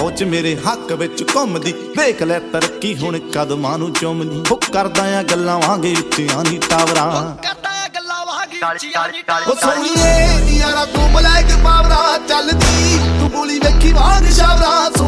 ਫੌਜ ਮੇਰੇ ਹੱਕ ਵਿੱਚ ਘੁੰਮਦੀ, ਵੇਖ ਲੈ ਤਰੱਕੀ ਹੁਣ ਕਦਮਾਂ ਨੂੰ ਚੁੰਮਦੀ। ਉਹ ਕਰਦਾ ਆ ਗੱਲਾਂ ਵਾਂਗੇ ਉੱਚੀਆਂ ਨੀ ਟਾਵਰਾਂ, ਉਹ ਸੋਹਣੀਏ ਯਾਰਾ ਤੂੰ ਬਲੈਕ ਪਾਵਰਾ ਚੱਲਦੀ, ਤੂੰ ਬੋਲੀ ਵੇਖੀ ਵਾਂਗ ਸ਼ਾਵਰਾ।